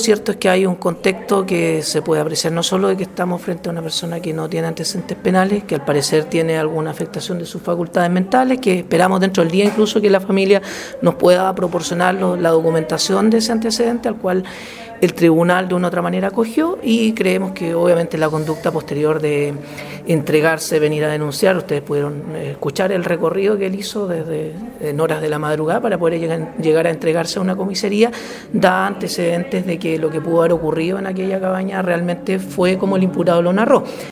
cierto es que hay un contexto que se puede apreciar no solo de que estamos frente a una persona que no tiene antecedentes penales, que al parecer tiene alguna afectación de sus facultades mentales, que esperamos dentro del día incluso que la familia nos pueda proporcionar la documentación de ese antecedente al cual el tribunal de una u otra manera acogió, y creemos que obviamente la conducta posterior de entregarse, venir a denunciar, ustedes pudieron escuchar el recorrido que él hizo desde en horas de la madrugada para poder llegar a entregarse a una comisaría, da antecedentes de que lo que pudo haber ocurrido en aquella cabaña realmente fue como el imputado lo narró.